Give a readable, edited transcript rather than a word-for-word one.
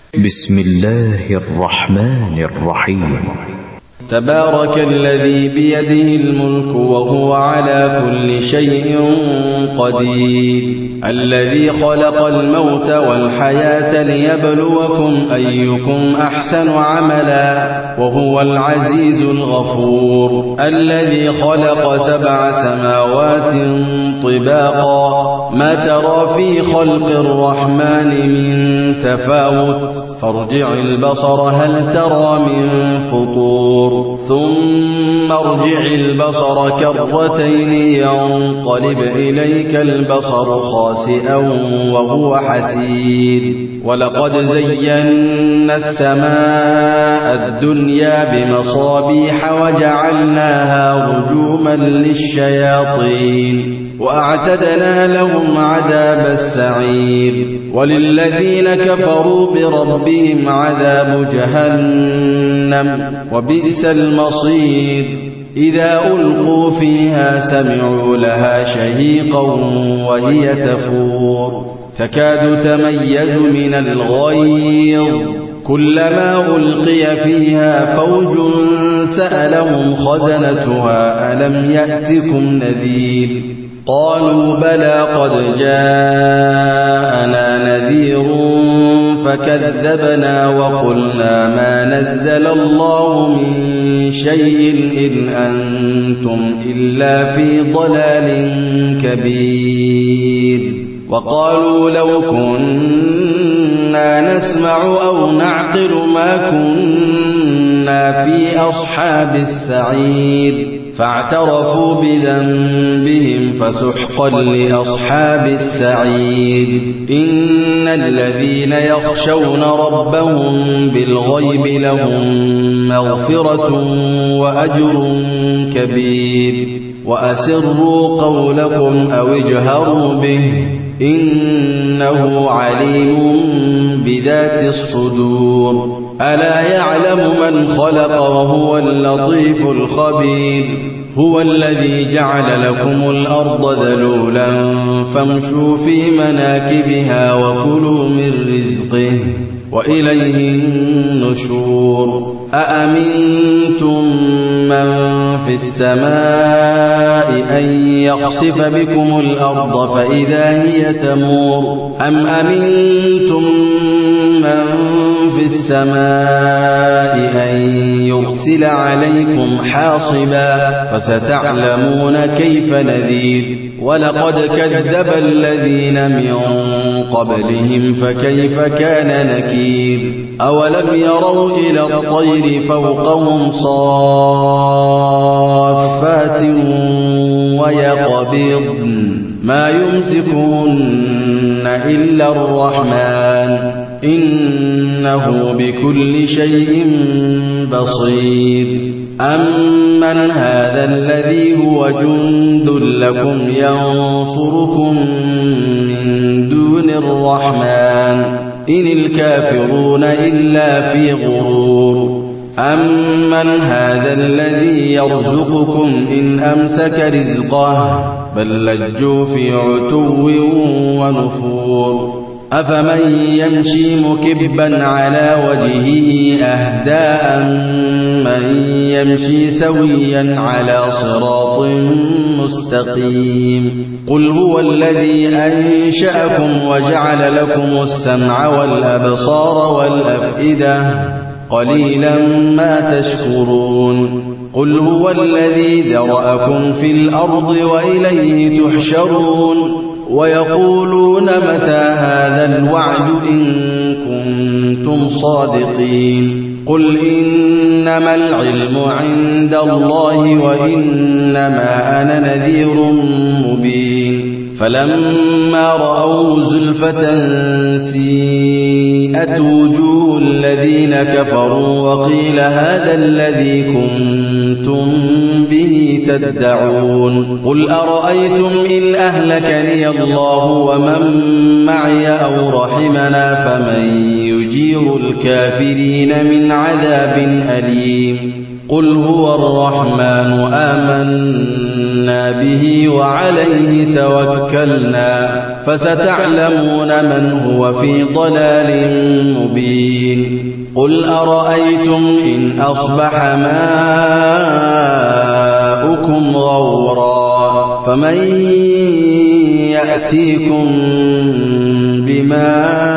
بسم الله الرحمن الرحيم. تبارك الذي بيده الملك وهو على كل شيء قدير، الذي خلق الموت والحياة ليبلوكم أيكم أحسن عملا وهو العزيز الغفور، الذي خلق 7 سماوات طباقا ما ترى في خلق الرحمن من تفاوت فارجع البصر هل ترى من فطور ثم ارجع البصر كرتين ينقلب إليك البصر خاسئا وهو حسير، ولقد زينا السماء الدنيا بمصابيح وجعلناها رجوما للشياطين وأعتدنا لهم عذاب السعير، وللذين كفروا بربهم عذاب جهنم وبئس المصير، إذا ألقوا فيها سمعوا لها شهيقا وهي تفور تكاد تميز من الغيظ كلما ألقي فيها فوج سألهم خزنتها ألم يأتكم نذير قالوا بلى قد جاءنا نذير فكذبنا وقلنا ما نزل الله من شيء إن أنتم إلا في ضلال كبير، وقالوا لو كنا نسمع أو نعقل ما كنا في أصحاب السعير، فاعترفوا بذنبهم فسحقا لأصحاب السعير. إن الذين يخشون ربهم بالغيب لهم مغفرة وأجر كبير، وأسروا قولكم أو اجهروا به إنه عليم بذات الصدور، ألا يعلم من خلق وهو اللطيف الخبير، هو الذي جعل لكم الأرض ذلولا فامشوا في مناكبها وكلوا من رزقه وإليه النشور، أأمنتم من في السماء أن يخسف بكم الأرض فإذا هي تمور، أم أمنتم من في السماء أن يرسل عليكم حاصبا فستعلمون كيف نذير، ولقد كذب الذين من قبلهم فكيف كان نكير، أولم يروا إلى الطير فوقهم صافات ويقبضن ما يمسكهن إلا الرحمن إنه بكل شيء بصير، أمن هذا الذي هو جند لكم ينصركم من دون الرحمن إن الكافرون إلا في غرور، أمن هذا الذي يرزقكم إن أمسك رزقه بل لجوا في عتو ونفور، أفمن يمشي مكبا على وجهه أهدى من يمشي سويا على صراط مستقيم، قل هو الذي أنشأكم وجعل لكم السمع والأبصار والأفئدة قليلا ما تشكرون، قل هو الذي ذرأكم في الأرض وإليه تحشرون، ويقولون متى هذا الوعد إن كنتم صادقين، قل إنما العلم عند الله وإنما أنا نذير مبين، فلما رأوا زلفة سيئت وجوه الذين كفروا وقيل هذا الذي كنتم به تدعون، قل أرأيتم إن أهلكني الله ومن معي أو رحمنا فمن يجير الكافرين من عذاب أليم، قل هو الرحمن آمنا به وعليه توكلنا فستعلمون من هو في ضلال مبين. قل أرأيتم إن أصبح ماؤكم غورا فمن يأتيكم بماء